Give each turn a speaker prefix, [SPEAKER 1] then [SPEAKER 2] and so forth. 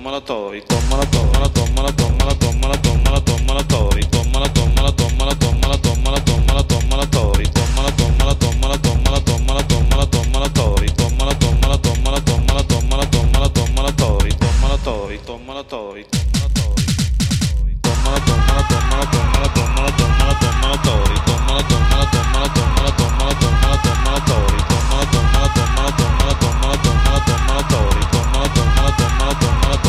[SPEAKER 1] tommala tori, tommala tommala tommala tommala tommala tommala tommala tori, tommala tommala tommala tommala tommala tommala tommala tori, tommala tommala tommala tommala tommala tommala tommala tori, tommala tommala tommala tommala tommala tommala tommala tori, tommala tori, tommala tori, tommala tommala tommala tommala tommala tommala tommala tori, tommala tommala tommala tommala tommala tommala tommala tori, tommala tommala tommala tommala tommala tommala tommala tori, tommala tommala tommala tommala